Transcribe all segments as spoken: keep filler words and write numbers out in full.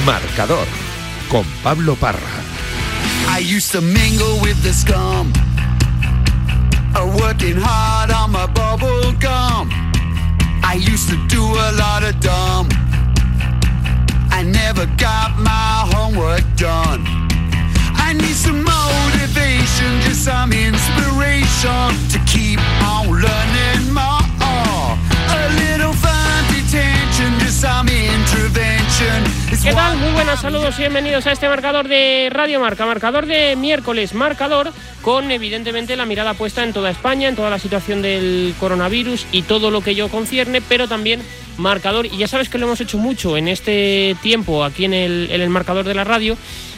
Marcador, con Pablo Parra. I used to mingle with the scum, working hard on my bubble gum. I used to do a lot of dumb. I never got my homework done. I need some motivation, just some inspiration to keep on learning more. A little fun detention, just some intervention. ¿Qué tal? Muy buenas, saludos y bienvenidos a este marcador de Radio Marca, marcador de miércoles, marcador con evidentemente la mirada puesta en toda España, en toda la situación del coronavirus y todo lo que ello concierne, pero también marcador, y ya sabes que lo hemos hecho mucho en este tiempo aquí en el, en el marcador de la radio,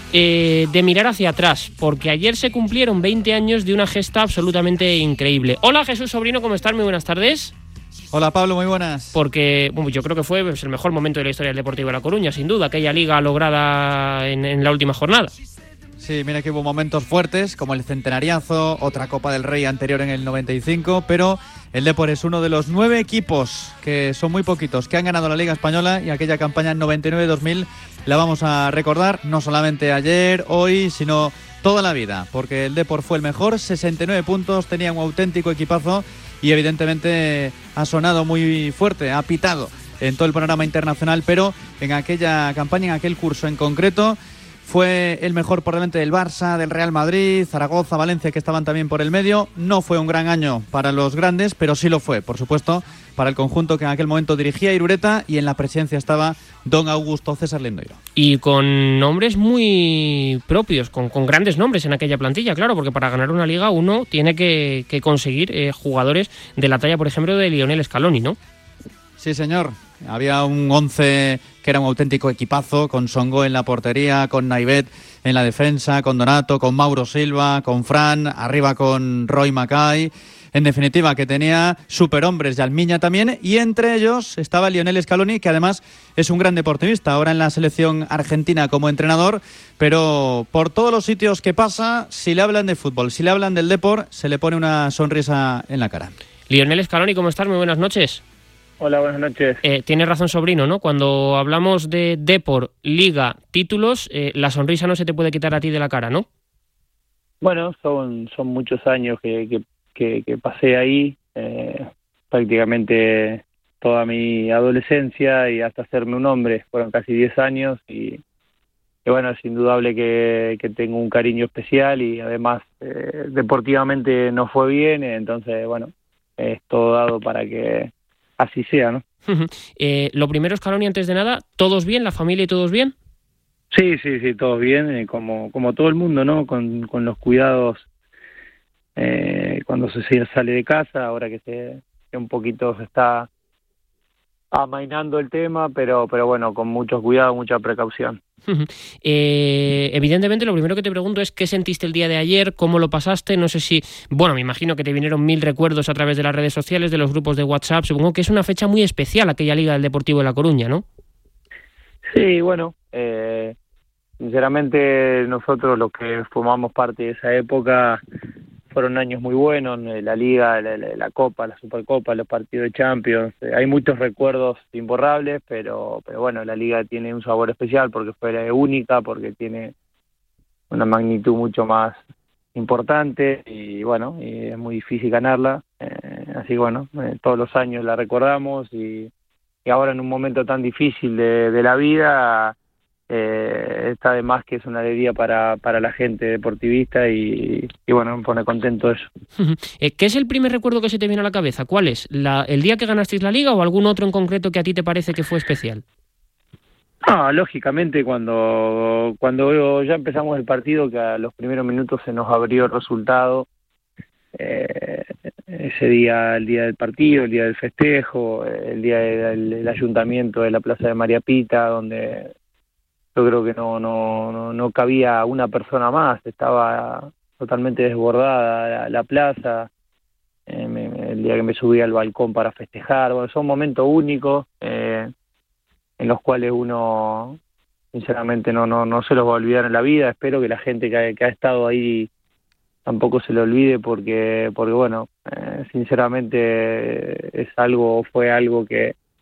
eh, de mirar hacia atrás, porque ayer se cumplieron veinte años de una gesta absolutamente increíble. Hola Jesús Sobrino, ¿cómo estás? Muy buenas tardes. Hola Pablo, muy buenas. Porque bueno, yo creo que fue pues, el mejor momento de la historia del Deportivo de La Coruña, sin duda, aquella liga lograda en, en la última jornada. Sí, mira que hubo momentos fuertes, como el centenariazo, otra Copa del Rey anterior en el noventa y cinco, pero el Depor es uno de los nueve equipos, que son muy poquitos, que han ganado la Liga Española, y aquella campaña en noventa y nueve dos mil la vamos a recordar, no solamente ayer, hoy, sino toda la vida, porque el Depor fue el mejor, sesenta y nueve puntos, tenía un auténtico equipazo y evidentemente ha sonado muy fuerte, ha pitado en todo el panorama internacional, pero en aquella campaña, en aquel curso en concreto, fue el mejor por delante del Barça, del Real Madrid, Zaragoza, Valencia, que estaban también por el medio. No fue un gran año para los grandes, pero sí lo fue, por supuesto, para el conjunto que en aquel momento dirigía Irureta, y en la presidencia estaba don Augusto César Lendoiro. Y con nombres muy propios, con, con grandes nombres en aquella plantilla, claro, porque para ganar una liga uno tiene que, que conseguir eh, jugadores de la talla, por ejemplo, de Lionel Scaloni, ¿no? Sí, señor. Había un once que era un auténtico equipazo, con Songo en la portería, con Naivet en la defensa, con Donato, con Mauro Silva, con Fran, arriba con Roy Mackay. En definitiva, que tenía superhombres, y Almiña también, y entre ellos estaba Lionel Scaloni, que además es un gran deportivista, ahora en la selección argentina como entrenador, pero por todos los sitios que pasa, si le hablan de fútbol, si le hablan del Depor, se le pone una sonrisa en la cara. Lionel Scaloni, ¿cómo estás? Muy buenas noches. Hola, buenas noches. Eh, tienes razón, Sobrino, ¿no? Cuando hablamos de Depor, Liga, títulos, eh, la sonrisa no se te puede quitar a ti de la cara, ¿no? Bueno, son son muchos años que, que, que, que pasé ahí, eh, prácticamente toda mi adolescencia y hasta hacerme un hombre. Fueron casi diez años y, y bueno, es indudable que, que tengo un cariño especial, y además eh, deportivamente no fue bien, entonces, bueno, es todo dado para que así sea, ¿no? eh, lo primero, Scaloni, antes de nada, ¿todos bien? ¿La familia y todos bien? Sí, sí, sí, todos bien, eh, como como todo el mundo, ¿no? Con, con los cuidados eh, cuando se sale de casa, ahora que se que un poquito se está amainando el tema, pero pero bueno, con mucho cuidado, mucha precaución. eh, evidentemente, lo primero que te pregunto es ¿qué sentiste el día de ayer? ¿Cómo lo pasaste? No sé si... Bueno, me imagino que te vinieron mil recuerdos a través de las redes sociales, de los grupos de WhatsApp. Supongo que es una fecha muy especial aquella Liga del Deportivo de La Coruña, ¿no? Sí, bueno, eh, sinceramente nosotros los que formamos parte de esa época fueron años muy buenos, la Liga, la, la, la Copa, la Supercopa, los partidos de Champions. Eh, hay muchos recuerdos imborrables, pero pero bueno, la Liga tiene un sabor especial porque fue única, porque tiene una magnitud mucho más importante y bueno, y es muy difícil ganarla. Eh, así que bueno, eh, todos los años la recordamos, y, y ahora en un momento tan difícil de, de la vida, Eh, está de más que es una alegría para, para la gente deportivista, y, y bueno, me pone contento eso. ¿Qué es el primer recuerdo que se te viene a la cabeza? ¿Cuál es? ¿La, ¿El día que ganasteis la Liga o algún otro en concreto que a ti te parece que fue especial? Ah, lógicamente cuando, cuando ya empezamos el partido, que a los primeros minutos se nos abrió el resultado, eh, ese día, el día del partido, el día del festejo, el día del, del ayuntamiento de la Plaza de María Pita, donde yo creo que no no no, no cabía una persona más, estaba totalmente desbordada la, la plaza, eh, me, el día que me subí al balcón para festejar. Bueno, son momentos únicos eh, en los cuales uno sinceramente no no no se los va a olvidar en la vida. Espero que la gente que ha, que ha estado ahí tampoco se lo olvide, porque porque bueno, eh, sinceramente es algo fue algo que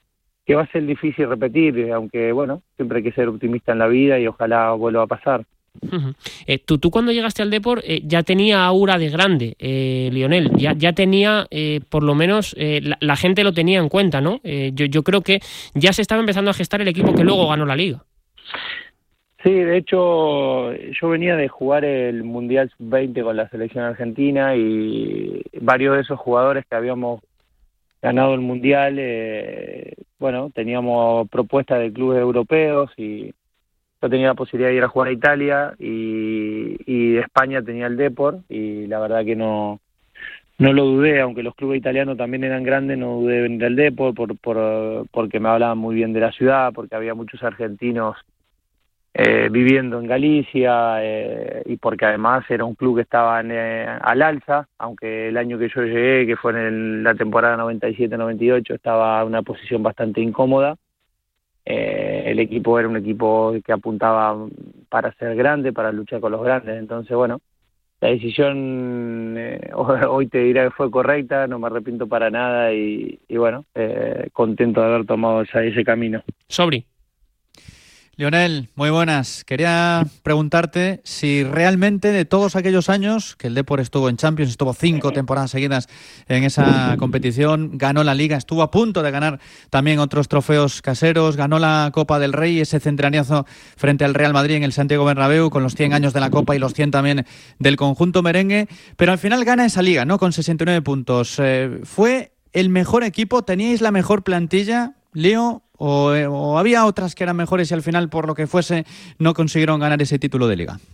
que va a ser difícil repetir, aunque bueno, siempre hay que ser optimista en la vida y ojalá vuelva a pasar. Uh-huh. Eh, tú, tú cuando llegaste al Depor eh, ya tenía aura de grande, eh, Lionel, ya, ya tenía, eh, por lo menos eh, la, la gente lo tenía en cuenta, ¿no? Eh, yo, yo creo que ya se estaba empezando a gestar el equipo que luego ganó la Liga. Sí, de hecho yo venía de jugar el Mundial sub veinte con la selección argentina y varios de esos jugadores que habíamos ganado el Mundial, eh, bueno, teníamos propuestas de clubes europeos y yo tenía la posibilidad de ir a jugar a Italia y, y España tenía el Depor y la verdad que no no lo dudé, aunque los clubes italianos también eran grandes, no dudé de venir al Depor por, por, porque me hablaban muy bien de la ciudad, porque había muchos argentinos eh, viviendo en Galicia eh, y porque además era un club que estaba en, eh, al alza, aunque el año que yo llegué, que fue en el, la temporada noventa y siete noventa y ocho, estaba en una posición bastante incómoda. Eh, el equipo era un equipo que apuntaba para ser grande, para luchar con los grandes, entonces bueno, la decisión eh, hoy te diré que fue correcta, no me arrepiento para nada y, y bueno, eh, contento de haber tomado esa, ese camino. Sobri. Lionel, muy buenas. Quería preguntarte si realmente de todos aquellos años que el Depor estuvo en Champions, estuvo cinco temporadas seguidas en esa competición, ganó la Liga, estuvo a punto de ganar también otros trofeos caseros, ganó la Copa del Rey, ese centenariazo frente al Real Madrid en el Santiago Bernabéu con los cien años de la Copa y los cien también del conjunto merengue, pero al final gana esa Liga, ¿no? Con sesenta y nueve puntos. Eh, ¿Fue el mejor equipo? ¿Teníais la mejor plantilla, Leo? O, ¿O había otras que eran mejores y al final, por lo que fuese, no consiguieron ganar ese título de Liga?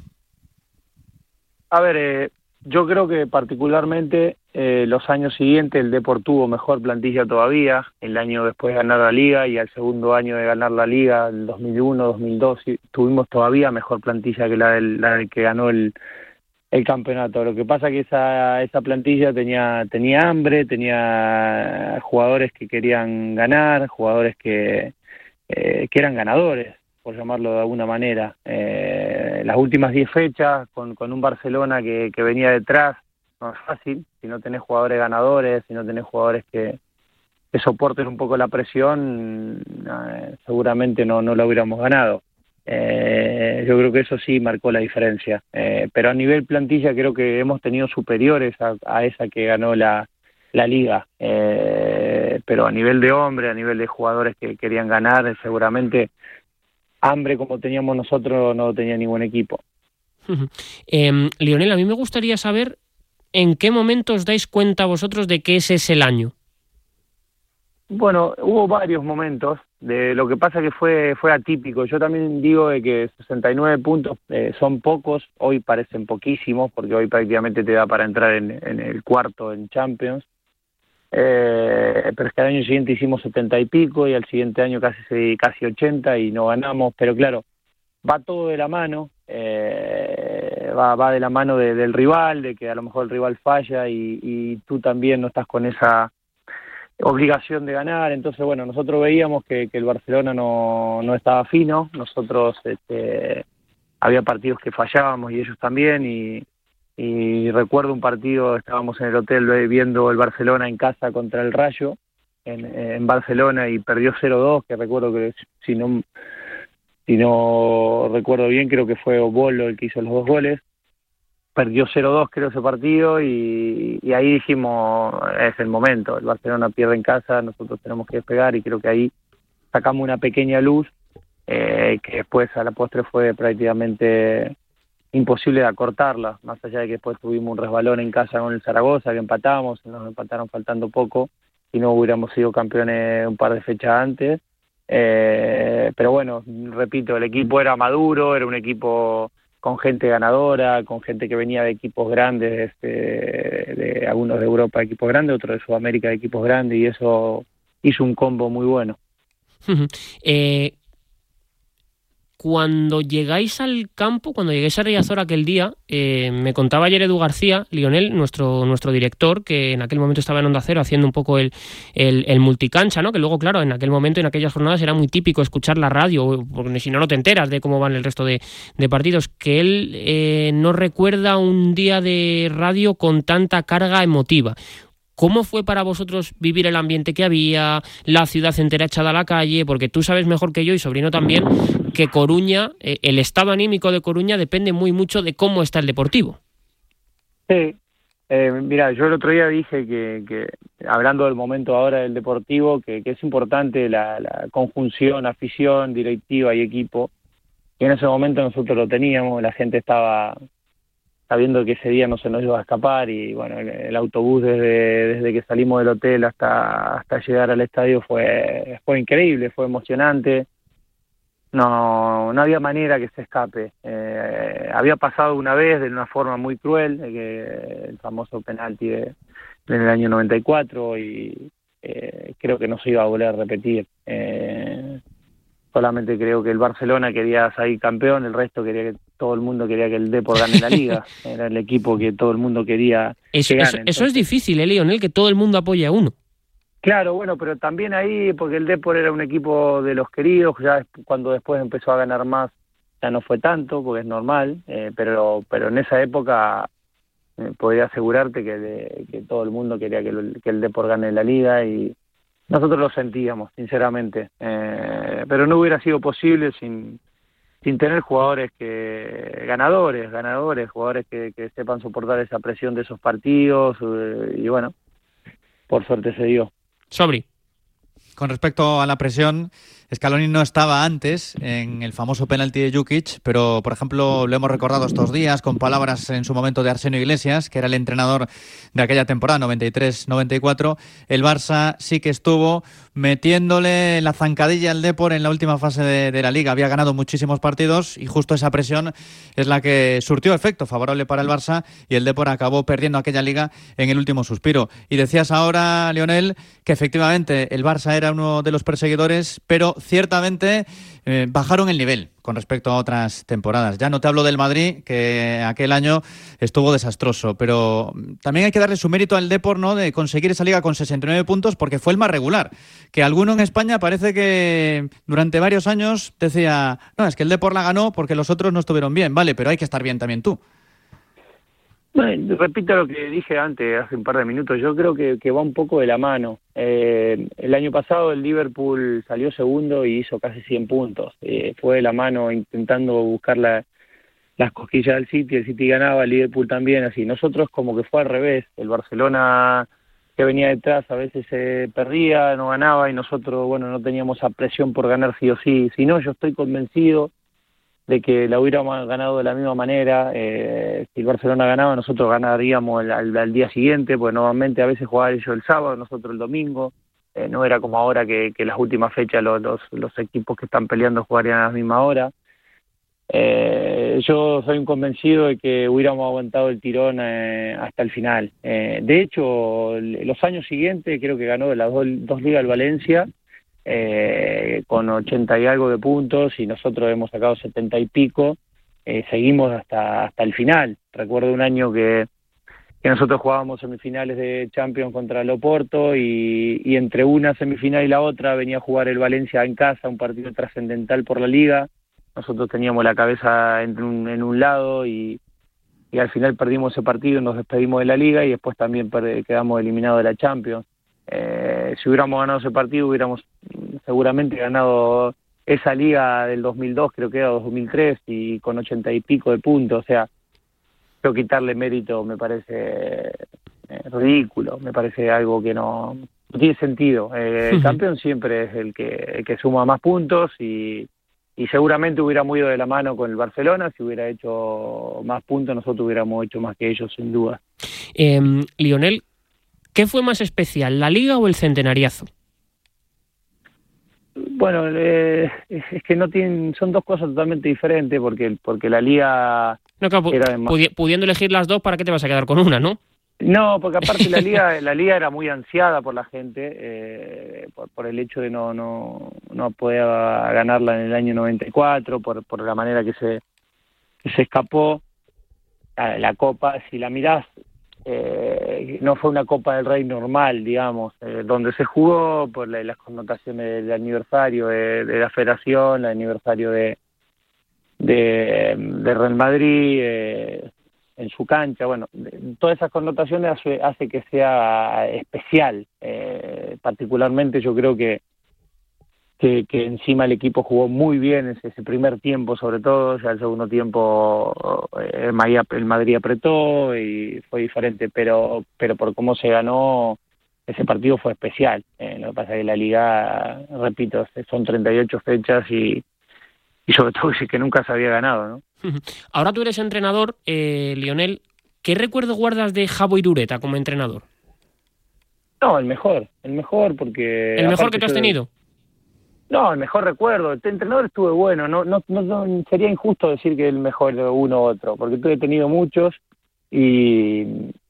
A ver, eh, yo creo que particularmente eh, los años siguientes el Depor tuvo mejor plantilla todavía, el año después de ganar la Liga y al segundo año de ganar la Liga, el dos mil uno, dos mil dos, tuvimos todavía mejor plantilla que la del, la del que ganó el, el campeonato. Lo que pasa que esa esa plantilla tenía tenía hambre, tenía jugadores que querían ganar, jugadores que eh, que eran ganadores, por llamarlo de alguna manera. Eh, las últimas diez fechas con, con un Barcelona que, que venía detrás no es fácil, si no tenés jugadores ganadores, si no tenés jugadores que, que soporten un poco la presión, eh, seguramente no, no lo hubiéramos ganado. Eh, yo creo que eso sí marcó la diferencia, eh, pero a nivel plantilla creo que hemos tenido superiores a, a esa que ganó la, la Liga, eh, pero a nivel de hombre, a nivel de jugadores que querían ganar, seguramente hambre como teníamos nosotros no tenía ningún equipo. eh, Lionel, a mí me gustaría saber en qué momento os dais cuenta vosotros de que ese es el año. Bueno, hubo varios momentos. De lo que pasa que fue fue atípico. Yo también digo de que sesenta y nueve puntos eh, son pocos, hoy parecen poquísimos, porque hoy prácticamente te da para entrar en, en el cuarto en Champions. Eh, pero es que al año siguiente hicimos setenta y pico y al siguiente año casi casi ochenta y no ganamos. Pero claro, va todo de la mano, eh, va, va de la mano de, del rival, de que a lo mejor el rival falla y, y tú también no estás con esa obligación de ganar. Entonces bueno, nosotros veíamos que, que el Barcelona no, no estaba fino, nosotros este, había partidos que fallábamos y ellos también y, y recuerdo un partido, estábamos en el hotel viendo el Barcelona en casa contra el Rayo en, en Barcelona y perdió cero dos, que recuerdo que si no si no recuerdo bien creo que fue Obolo el que hizo los dos goles. Perdió cero dos creo ese partido y, y ahí dijimos, es el momento, el Barcelona pierde en casa, nosotros tenemos que despegar y creo que ahí sacamos una pequeña luz eh, que después a la postre fue prácticamente imposible de acortarla, más allá de que después tuvimos un resbalón en casa con el Zaragoza, que empatamos, nos empataron faltando poco y no hubiéramos sido campeones un par de fechas antes, eh, pero bueno, repito, el equipo era maduro, era un equipo con gente ganadora, con gente que venía de equipos grandes, este, de algunos de Europa de equipos grandes, otros de Sudamérica de equipos grandes, y eso hizo un combo muy bueno. eh, cuando llegáis al campo, cuando llegáis a Riazor aquel día, eh, me contaba ayer Edu García, Lionel, nuestro nuestro director, que en aquel momento estaba en Onda Cero haciendo un poco el, el, el multicancha, ¿no? Que luego, claro, en aquel momento, en aquellas jornadas, era muy típico escuchar la radio, porque si no, no te enteras de cómo van el resto de, de partidos, que él eh, no recuerda un día de radio con tanta carga emotiva. ¿Cómo fue para vosotros vivir el ambiente que había, la ciudad entera echada a la calle? Porque tú sabes mejor que yo, y Sobrino también, que Coruña, eh, el estado anímico de Coruña depende muy mucho de cómo está el Deportivo. Sí, eh, mira, yo el otro día dije que, que hablando del momento ahora del Deportivo, que, que es importante la, la conjunción, afición, directiva y equipo, que en ese momento nosotros lo teníamos, la gente estaba sabiendo que ese día no se nos iba a escapar, y bueno, el, el autobús desde, desde que salimos del hotel hasta, hasta llegar al estadio fue, fue increíble, fue emocionante. No, no había manera que se escape. Eh, había pasado una vez de una forma muy cruel, eh, que el famoso penalti de, en el año noventa y cuatro, y eh, creo que no se iba a volver a repetir. Eh, solamente creo que el Barcelona quería salir campeón, el resto quería que todo el mundo quería que el Depor gane la Liga. Era el equipo que todo el mundo quería eso, que gane. Eso, Entonces, eso es difícil, ¿eh, Lionel? Que todo el mundo apoye a uno. claro, bueno, pero también ahí, porque el Depor era un equipo de los queridos, ya cuando después empezó a ganar más, ya no fue tanto, porque es normal, eh, pero pero en esa época eh, podría asegurarte que, de, que todo el mundo quería que el, que el Depor gane la Liga, y nosotros lo sentíamos, sinceramente, eh, pero no hubiera sido posible sin sin tener jugadores que ganadores, ganadores, jugadores que, que sepan soportar esa presión de esos partidos, eh, y bueno, por suerte se dio. Sobri. Con respecto a la presión, Scaloni no estaba antes en el famoso penalti de Jukic, pero, por ejemplo, lo hemos recordado estos días con palabras en su momento de Arsenio Iglesias, que era el entrenador de aquella temporada, noventa y tres noventa y cuatro. El Barça sí que estuvo metiéndole la zancadilla al Depor en la última fase de, de la Liga. Había ganado muchísimos partidos y justo esa presión es la que surtió efecto favorable para el Barça, y el Depor acabó perdiendo aquella Liga en el último suspiro. Y decías ahora, Lionel, que efectivamente el Barça era uno de los perseguidores, pero ciertamente eh, bajaron el nivel con respecto a otras temporadas. Ya no te hablo del Madrid, que aquel año estuvo desastroso, pero también hay que darle su mérito al Depor, ¿no?, de conseguir esa liga con sesenta y nueve puntos, porque fue el más regular. Que alguno en España parece que durante varios años decía, no, es que el Depor la ganó porque los otros no estuvieron bien. Vale, pero hay que estar bien también tú. Bueno, repito lo que dije antes, hace un par de minutos, yo creo que, que va un poco de la mano. Eh, el año pasado el Liverpool salió segundo y hizo casi cien puntos. Eh, fue de la mano intentando buscar la, las cosquillas del City, el City ganaba, el Liverpool también, así. Nosotros como que fue al revés, el Barcelona que venía detrás a veces se perdía, no ganaba, y nosotros, bueno, no teníamos esa presión por ganar sí o sí. Si no, yo estoy convencido de que la hubiéramos ganado de la misma manera. Eh, si el Barcelona ganaba, nosotros ganaríamos al, al, al día siguiente, porque normalmente a veces jugaban ellos el sábado, nosotros el domingo. Eh, no era como ahora que, que las últimas fechas los, los, los equipos que están peleando jugarían a la misma hora. Eh, yo soy un convencido de que hubiéramos aguantado el tirón eh, hasta el final. Eh, de hecho, los años siguientes creo que ganó de las dos, dos ligas el Valencia, Eh, con ochenta y algo de puntos, y nosotros hemos sacado setenta y pico. Eh, seguimos hasta hasta el final. Recuerdo un año que, que nosotros jugábamos semifinales de Champions contra el Oporto, y, y entre una semifinal y la otra venía a jugar el Valencia en casa, un partido trascendental por la Liga. Nosotros teníamos la cabeza en un, en un lado, y, y al final perdimos ese partido, nos despedimos de la Liga, y después también perd- quedamos eliminados de la Champions. Eh, si hubiéramos ganado ese partido, hubiéramos seguramente ganado esa liga del dos mil dos, creo que era dos mil tres, y con ochenta y pico de puntos. O sea, yo quitarle mérito me parece eh, ridículo, me parece algo que no, no tiene sentido. Eh, el campeón siempre es el que, el que suma más puntos, y, y seguramente hubiéramos ido de la mano con el Barcelona. Si hubiera hecho más puntos, nosotros hubiéramos hecho más que ellos, sin duda. Eh, Lionel, ¿qué fue más especial, la Liga o el Centenariazo? Bueno, eh, es que no tienen, son dos cosas totalmente diferentes, porque porque la Liga no, claro, era de más... pudi- pudiendo elegir las dos, ¿para qué te vas a quedar con una, no? No, porque aparte la Liga la Liga era muy ansiada por la gente, eh, por, por el hecho de no no no poder ganarla en el año noventa y cuatro, por por la manera que se que se escapó la, la Copa. Si la mirás, Eh, no fue una Copa del Rey normal, digamos, eh, donde se jugó por la, las connotaciones del aniversario de, de la Federación, el aniversario de de, de Real Madrid, eh, en su cancha, bueno, todas esas connotaciones hace, hace que sea especial. Eh, particularmente yo creo que, que que encima el equipo jugó muy bien ese, ese primer tiempo, sobre todo. Ya el segundo tiempo eh, el, Madrid, el Madrid apretó y fue diferente, pero pero por cómo se ganó ese partido fue especial. Eh, lo que pasa es que la Liga, repito, son treinta y ocho fechas y y sobre todo que nunca se había ganado, ¿no? Ahora tú eres entrenador, eh, Lionel. ¿Qué recuerdo guardas de Javo Irureta como entrenador? No, el mejor, el mejor porque... ¿El mejor que tú has yo, tenido? No, el mejor recuerdo. El entrenador estuve bueno, no, no, no, no sería injusto decir que el mejor de uno u otro, porque tuve tenido muchos y,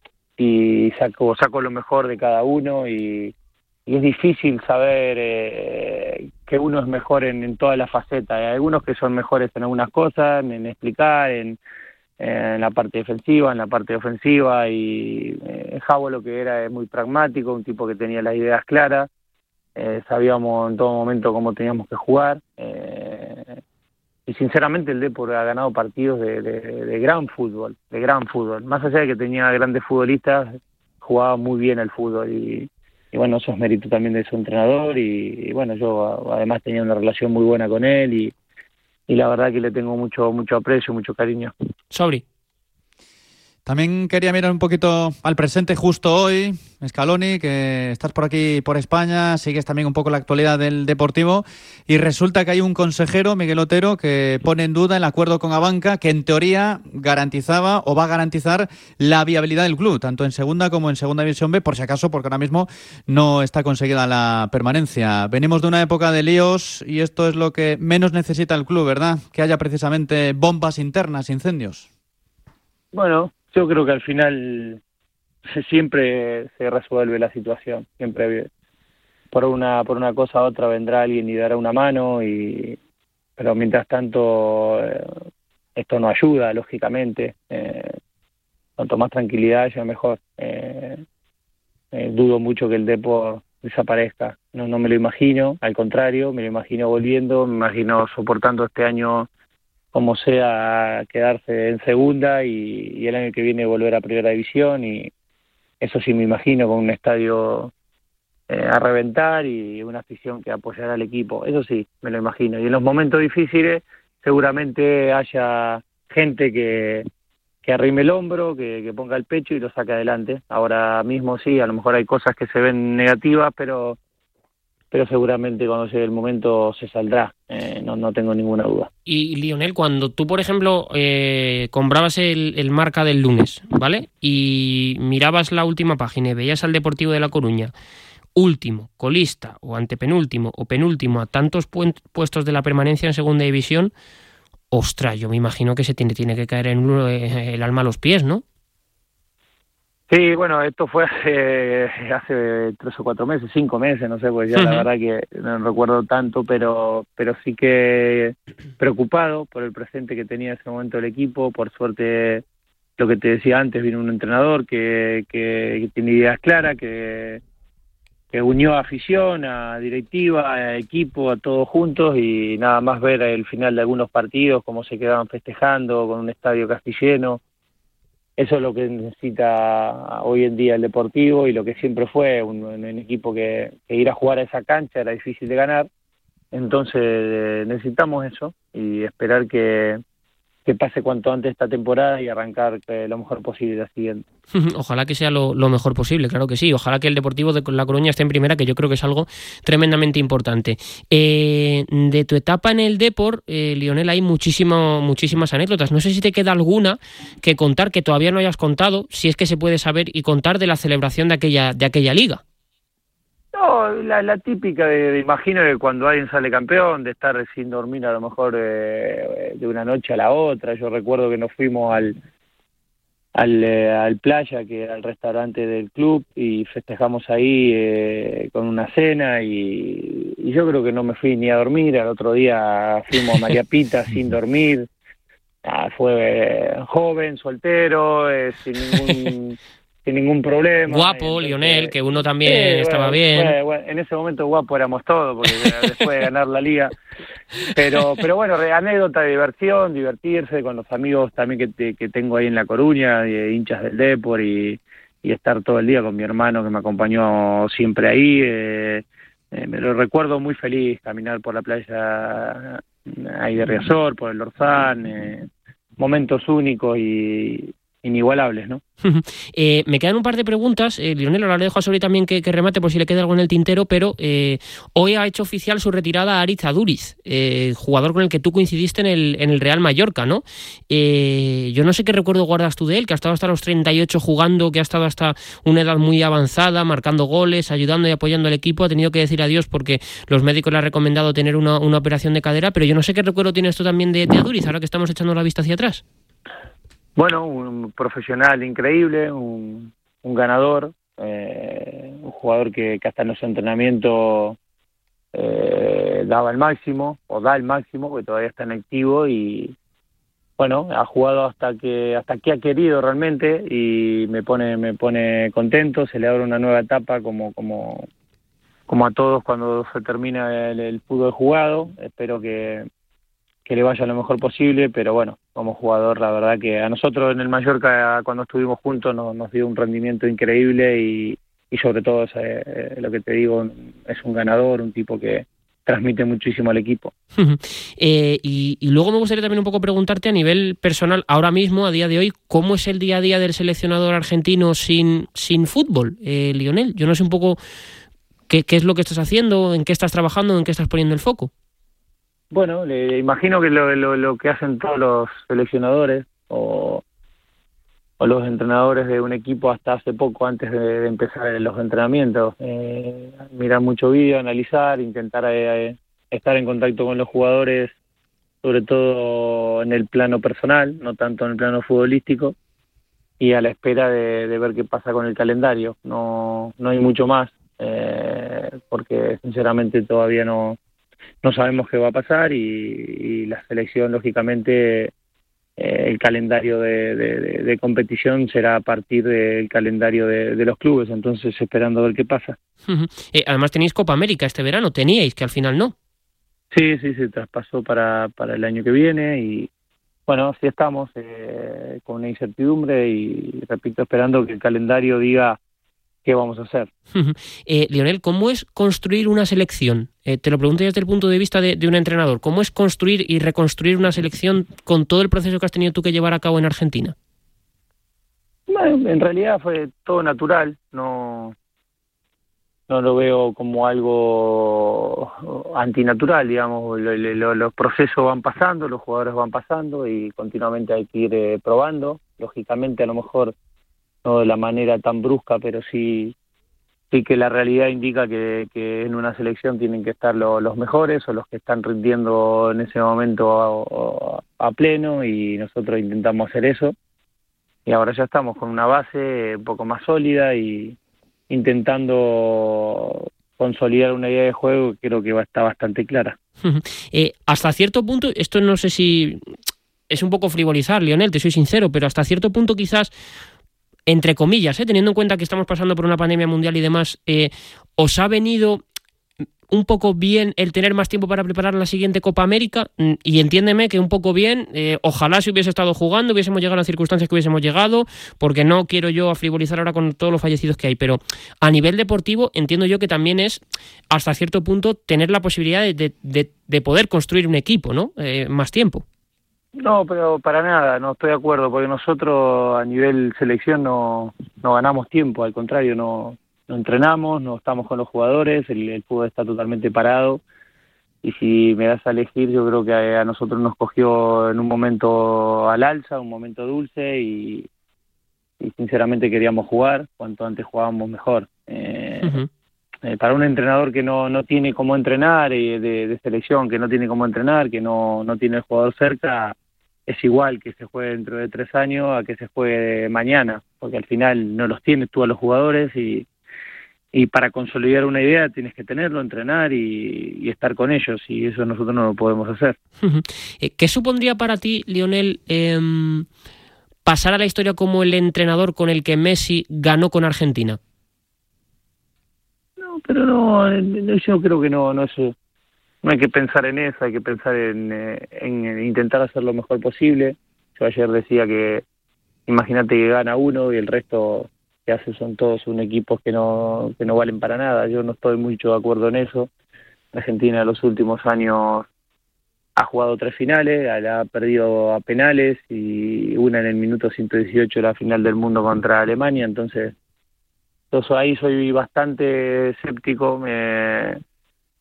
y saco, saco lo mejor de cada uno y... y es difícil saber eh, que uno es mejor en, en todas las facetas. Hay algunos que son mejores en algunas cosas, en explicar, en, en la parte defensiva, en la parte ofensiva, y eh, Javo lo que era es muy pragmático, un tipo que tenía las ideas claras, eh, sabíamos en todo momento cómo teníamos que jugar, eh, y sinceramente el Depor ha ganado partidos de, de, de gran fútbol, de gran fútbol. Más allá de que tenía grandes futbolistas, jugaba muy bien el fútbol, y Y bueno, eso es mérito también de su entrenador y, y bueno, yo además tenía una relación muy buena con él y, y la verdad que le tengo mucho mucho aprecio, mucho cariño. Sobri. También quería mirar un poquito al presente justo hoy, Scaloni, que estás por aquí, por España, sigues también un poco la actualidad del Deportivo y resulta que hay un consejero, Miguel Otero, que pone en duda el acuerdo con Abanca, que en teoría garantizaba o va a garantizar la viabilidad del club, tanto en segunda como en segunda división B, por si acaso, porque ahora mismo no está conseguida la permanencia. Venimos de una época de líos y esto es lo que menos necesita el club, ¿verdad? Que haya precisamente bombas internas, incendios. Bueno, yo creo que al final siempre se resuelve la situación, siempre por una por una cosa u otra vendrá alguien y dará una mano, y pero mientras tanto eh, esto no ayuda, lógicamente. Eh, cuanto más tranquilidad haya, mejor. Eh, eh, dudo mucho que el Depor desaparezca, no, no me lo imagino, al contrario, me lo imagino volviendo, me imagino soportando este año como sea, quedarse en segunda y, y el año que viene volver a primera división, y eso sí me imagino, con un estadio eh, a reventar y una afición que apoyará al equipo, eso sí, me lo imagino. Y en los momentos difíciles seguramente haya gente que, que arrime el hombro, que, que ponga el pecho y lo saque adelante. Ahora mismo sí, a lo mejor hay cosas que se ven negativas, pero pero seguramente cuando llegue el momento se saldrá, eh, no, no tengo ninguna duda. Y Lionel, cuando tú, por ejemplo, eh, comprabas el, el Marca del lunes, ¿vale? Y mirabas la última página y veías al Deportivo de La Coruña, último, colista, o antepenúltimo, o penúltimo, a tantos pu- puestos de la permanencia en segunda división, ostras, yo me imagino que se tiene, tiene que caer en uno, eh, el alma a los pies, ¿no? Sí, bueno, esto fue hace, hace tres o cuatro meses, cinco meses, no sé, pues ya uh-huh. La verdad que no recuerdo tanto, pero pero sí que preocupado por el presente que tenía en ese momento el equipo. Por suerte, lo que te decía antes, vino un entrenador que, que, que tiene ideas claras, que, que unió a afición, a directiva, a equipo, a todos juntos, y nada más ver el final de algunos partidos, cómo se quedaban festejando con un estadio casi lleno. Eso es lo que necesita hoy en día el Deportivo y lo que siempre fue un, un equipo que, que ir a jugar a esa cancha era difícil de ganar. Entonces eh, necesitamos eso y esperar que, que pase cuanto antes esta temporada y arrancar eh, lo mejor posible la siguiente. Ojalá que sea lo, lo mejor posible, claro que sí. Ojalá que el Deportivo de La Coruña esté en primera, que yo creo que es algo tremendamente importante. Eh, de tu etapa en el Depor, eh, Lionel, hay muchísimo, muchísimas anécdotas. No sé si te queda alguna que contar que todavía no hayas contado, si es que se puede saber y contar de la celebración de aquella, de aquella liga. No, la, la típica de, de imagino que cuando alguien sale campeón, de estar sin dormir a lo mejor eh, de una noche a la otra. Yo recuerdo que nos fuimos al al, eh, al playa, que era el restaurante del club, y festejamos ahí eh, con una cena, y, y yo creo que no me fui ni a dormir. Al otro día fuimos a María Pita sin dormir. Ah, fue eh, joven, soltero, eh, sin ningún sin ningún problema. Guapo, entonces, Lionel, que uno también sí, estaba bueno, bien. Bueno, bueno, en ese momento guapo éramos todos, porque después de ganar la liga. Pero pero bueno, anécdota de diversión, divertirse con los amigos también que, te, que tengo ahí en La Coruña, de hinchas del Depor, y, y estar todo el día con mi hermano que me acompañó siempre ahí. Eh, eh, me lo recuerdo muy feliz, caminar por la playa ahí de Riazor, por el Orzán, eh, momentos únicos y inigualables, ¿no? eh, me quedan un par de preguntas, eh, Lionel, ahora le dejo a Sori también que, que remate por si le queda algo en el tintero, pero eh, hoy ha hecho oficial su retirada a Aritz Aduriz, eh, jugador con el que tú coincidiste en el, en el Real Mallorca, ¿no? Eh, yo no sé qué recuerdo guardas tú de él, que ha estado hasta los treinta y ocho jugando, que ha estado hasta una edad muy avanzada, marcando goles, ayudando y apoyando al equipo, ha tenido que decir adiós porque los médicos le han recomendado tener una, una operación de cadera, pero yo no sé qué recuerdo tienes tú también de, de Aduriz, ahora que estamos echando la vista hacia atrás. Bueno, un profesional increíble, un, un ganador, eh, un jugador que, que hasta en los entrenamientos eh, daba el máximo, o da el máximo, porque todavía está en activo, y bueno, ha jugado hasta que hasta que ha querido realmente, y me pone me pone contento. Se le abre una nueva etapa como como como a todos cuando se termina el, el fútbol jugado. Espero que que le vaya lo mejor posible, pero bueno, como jugador, la verdad que a nosotros en el Mallorca, cuando estuvimos juntos, nos, nos dio un rendimiento increíble, y, y sobre todo, eh, lo que te digo, es un ganador, un tipo que transmite muchísimo al equipo. eh, y, y luego me gustaría también un poco preguntarte a nivel personal, ahora mismo, a día de hoy, ¿cómo es el día a día del seleccionador argentino sin, sin fútbol, eh, Lionel? Yo no sé un poco qué, qué es lo que estás haciendo, en qué estás trabajando, en qué estás poniendo el foco. Bueno, le imagino que lo, lo, lo que hacen todos los seleccionadores o, o los entrenadores de un equipo hasta hace poco, antes de, de empezar los entrenamientos, eh, mirar mucho vídeo, analizar, intentar eh, estar en contacto con los jugadores, sobre todo en el plano personal, no tanto en el plano futbolístico, y a la espera de, de ver qué pasa con el calendario. No, no hay mucho más, eh, porque sinceramente todavía no no sabemos qué va a pasar, y, y la selección, lógicamente, eh, el calendario de, de, de, de competición será a partir del calendario de, de los clubes, entonces esperando a ver qué pasa. Uh-huh. Eh, además tenéis Copa América este verano, teníais, que al final no. Sí, sí, se traspasó para, para el año que viene, y bueno, sí estamos eh, con una incertidumbre, y repito, esperando que el calendario diga qué vamos a hacer. eh, Lionel, ¿cómo es construir una selección? Eh, te lo pregunto desde el punto de vista de, de un entrenador. ¿Cómo es construir y reconstruir una selección con todo el proceso que has tenido tú que llevar a cabo en Argentina? Bueno, en realidad fue todo natural, no, no lo veo como algo antinatural, digamos. Lo, lo, los procesos van pasando, los jugadores van pasando, y continuamente hay que ir eh, probando. Lógicamente, a lo mejor no de la manera tan brusca, pero sí sí que la realidad indica que, que en una selección tienen que estar lo, los mejores, o los que están rindiendo en ese momento a, a pleno, y nosotros intentamos hacer eso, y ahora ya estamos con una base un poco más sólida y intentando consolidar una idea de juego que creo que va a estar bastante clara. eh, hasta cierto punto, esto no sé si es un poco frivolizar, Lionel, te soy sincero, pero hasta cierto punto quizás, entre comillas, ¿eh? teniendo en cuenta que estamos pasando por una pandemia mundial y demás, eh, ¿os ha venido un poco bien el tener más tiempo para preparar la siguiente Copa América? Y entiéndeme que un poco bien, eh, ojalá si hubiese estado jugando, hubiésemos llegado a las circunstancias que hubiésemos llegado, porque no quiero yo a frivolizar ahora con todos los fallecidos que hay, pero a nivel deportivo entiendo yo que también es, hasta cierto punto, tener la posibilidad de, de, de, de poder construir un equipo, ¿no? Eh, más tiempo. No, pero para nada, no estoy de acuerdo, porque nosotros a nivel selección no, no ganamos tiempo, al contrario, no, no entrenamos, no estamos con los jugadores, el, el fútbol está totalmente parado, y si me das a elegir, yo creo que a, a nosotros nos cogió en un momento al alza, un momento dulce, y, y sinceramente queríamos jugar, cuanto antes jugábamos mejor. Eh, uh-huh. eh, para un entrenador que no, no tiene cómo entrenar, eh, de, de selección, que no tiene cómo entrenar, que no, no tiene el jugador cerca, es igual que se juegue dentro de tres años a que se juegue mañana, porque al final no los tienes tú a los jugadores, y, y para consolidar una idea tienes que tenerlo, entrenar y, y estar con ellos, y eso nosotros no lo podemos hacer. ¿Qué supondría para ti, Lionel, eh, pasar a la historia como el entrenador con el que Messi ganó con Argentina? No, pero no, yo creo que no, no es, no hay que pensar en eso, hay que pensar en, en intentar hacer lo mejor posible. Yo ayer decía que imagínate que gana uno y el resto que hace son todos un equipos que no que no valen para nada. Yo no estoy mucho de acuerdo en eso. Argentina en los últimos años ha jugado tres finales, la ha perdido a penales y una en el minuto ciento dieciocho la final del mundo contra Alemania. Entonces, entonces ahí soy bastante escéptico. Me, eh,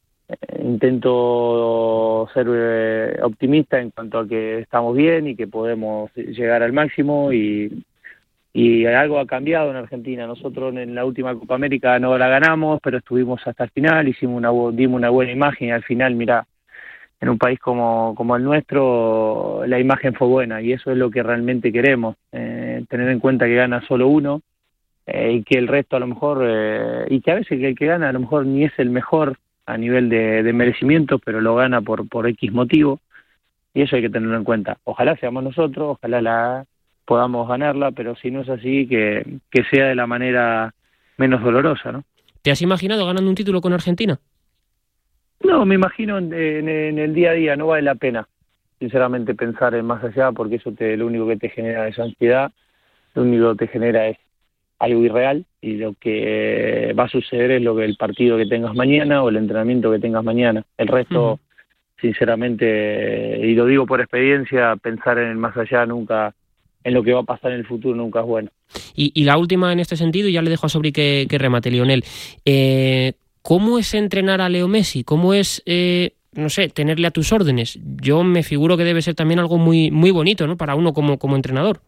intento ser eh, optimista en cuanto a que estamos bien y que podemos llegar al máximo y Y algo ha cambiado en Argentina. Nosotros en la última Copa América no la ganamos, pero estuvimos hasta el final, hicimos una dimos una buena imagen y al final, mirá, en un país como, como el nuestro, la imagen fue buena y eso es lo que realmente queremos, eh, tener en cuenta que gana solo uno eh, y que el resto a lo mejor, eh, y que a veces que el que gana a lo mejor ni es el mejor a nivel de, de merecimiento, pero lo gana por, por X motivo y eso hay que tenerlo en cuenta. Ojalá seamos nosotros, ojalá la podamos ganarla, pero si no es así, que, que sea de la manera menos dolorosa, ¿no? ¿Te has imaginado ganando un título con Argentina? No, me imagino en, en, en el día a día, no vale la pena, sinceramente, pensar en más allá, porque eso te, lo único que te genera es ansiedad, lo único que te genera es algo irreal, y lo que va a suceder es lo que el partido que tengas mañana o el entrenamiento que tengas mañana. El resto, uh-huh. sinceramente, y lo digo por experiencia, pensar en el más allá nunca... en lo que va a pasar en el futuro nunca es bueno. Y, y la última en este sentido, y ya le dejo a Sobri que, que remate, Lionel. Eh, ¿Cómo es entrenar a Leo Messi? ¿Cómo es, eh, no sé, tenerle a tus órdenes? Yo me figuro que debe ser también algo muy muy bonito, ¿no? Para uno como, como entrenador.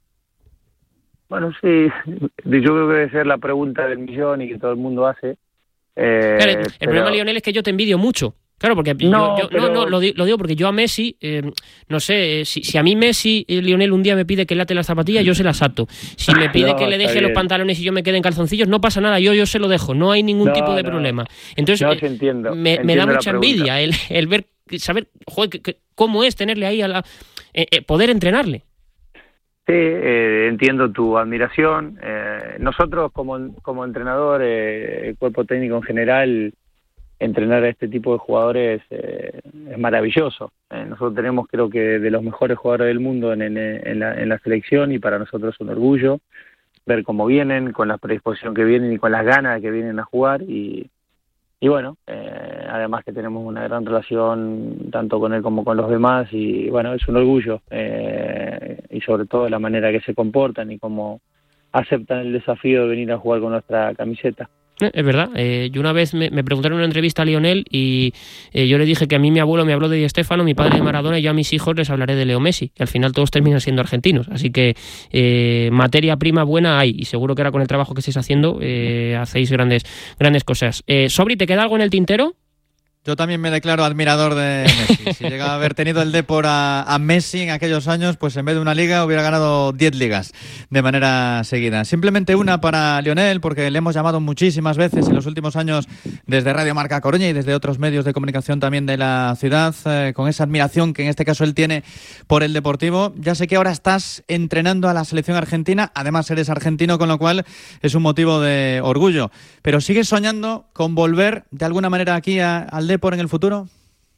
Bueno, sí, yo creo que debe ser la pregunta del millón y que todo el mundo hace. Eh, claro, el, el pero... problema, Lionel, es que yo te envidio mucho. Claro, porque no, yo, yo, pero... no, no lo, digo, lo digo porque yo a Messi, eh, no sé, si, si a mí Messi, eh, Lionel, un día me pide que late las zapatillas, yo se las ato. Si me pide no, que le deje bien. los pantalones y yo me quede en calzoncillos, no pasa nada, yo yo se lo dejo, no hay ningún no, tipo de no. problema. Entonces, no, eh, entiendo, me, entiendo me da mucha envidia el, el ver, saber, joder, que, que, cómo es tenerle ahí a la, eh, eh, poder entrenarle. Sí, eh, entiendo tu admiración. Eh, nosotros como, como entrenador, eh, el cuerpo técnico en general, entrenar a este tipo de jugadores eh, es maravilloso. Eh, nosotros tenemos, creo que, de los mejores jugadores del mundo en, en, en, la, en la selección y para nosotros es un orgullo ver cómo vienen, con la predisposición que vienen y con las ganas que vienen a jugar y, y bueno, eh, además que tenemos una gran relación tanto con él como con los demás y bueno, es un orgullo eh, y sobre todo la manera que se comportan y cómo aceptan el desafío de venir a jugar con nuestra camiseta. Es verdad, eh, yo una vez me, me preguntaron en una entrevista a Lionel y eh, yo le dije que a mí mi abuelo me habló de Di Stéfano, mi padre de Maradona y yo a mis hijos les hablaré de Leo Messi, y al final todos terminan siendo argentinos, así que eh, materia prima buena hay y seguro que ahora con el trabajo que estáis haciendo eh, hacéis grandes grandes cosas. Eh, Sobri, ¿te queda algo en el tintero? Yo también me declaro admirador de Messi. Si llega a haber tenido el Depor a, a Messi en aquellos años, pues en vez de una liga hubiera ganado diez ligas de manera seguida. Simplemente una para Lionel, porque le hemos llamado muchísimas veces en los últimos años desde Radio Marca Coruña y desde otros medios de comunicación también de la ciudad, eh, con esa admiración que en este caso él tiene por el Deportivo. Ya sé que ahora estás entrenando a la selección argentina, además eres argentino, con lo cual es un motivo de orgullo. Pero ¿sigues soñando con volver de alguna manera aquí a, al Depor en el futuro?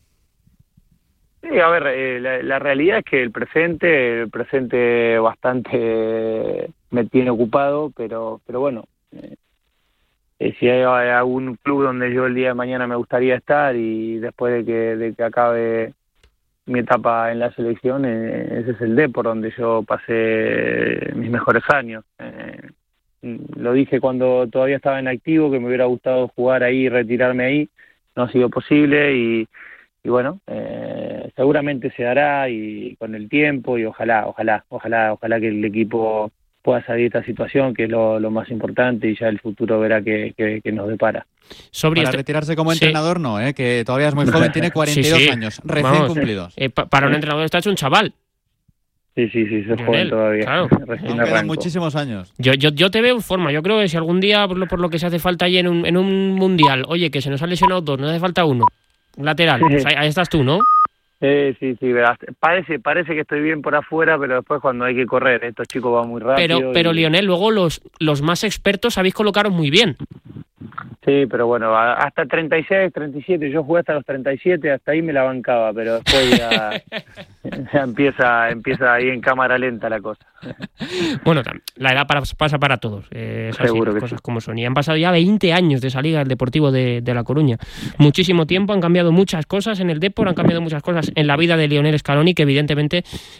Sí, a ver, eh, la, la realidad es que el presente, el presente bastante me tiene ocupado, pero pero bueno, eh, eh, si hay, hay algún club donde yo el día de mañana me gustaría estar y después de que, de que acabe mi etapa en la selección, eh, ese es el Depor, donde yo pasé mis mejores años. Eh, lo dije cuando todavía estaba en activo, que me hubiera gustado jugar ahí y retirarme ahí. No ha sido posible y, y bueno, eh, seguramente se dará y con el tiempo y ojalá, ojalá, ojalá, ojalá que el equipo pueda salir de esta situación, que es lo, lo más importante y ya el futuro verá que, que, que nos depara. Sobre para este... retirarse como sí. entrenador no, ¿eh? Que todavía es muy joven, tiene cuarenta y dos sí, sí. años, recién Vamos, cumplidos. Eh, pa para un entrenador está hecho un chaval. Sí, sí, sí, se joven todavía. Claro. No, quedan muchísimos años. Yo, yo, yo te veo en forma. Yo creo que si algún día, por lo, por lo que se hace falta ahí en un, en un mundial, oye, que se nos han lesionado dos, no hace falta uno, un lateral, pues ahí, ahí estás tú, ¿no? Eh, sí, sí, parece, parece que estoy bien por afuera, pero después cuando hay que correr, estos chicos van muy rápido. Pero, pero y... Lionel, luego los, los más expertos habéis colocado muy bien. Sí, pero bueno, hasta treinta y seis, treinta y siete, yo jugué hasta los treinta y siete, hasta ahí me la bancaba, pero después ya, ya empieza, empieza ahí en cámara lenta la cosa. Bueno, la edad para, pasa para todos, eh, es así, Seguro las que cosas sí. como son. Y han pasado ya veinte años de esa Liga del Deportivo de, de La Coruña. Muchísimo tiempo, han cambiado muchas cosas en el Depor, han cambiado muchas cosas en la vida de Lionel Scaloni, que evidentemente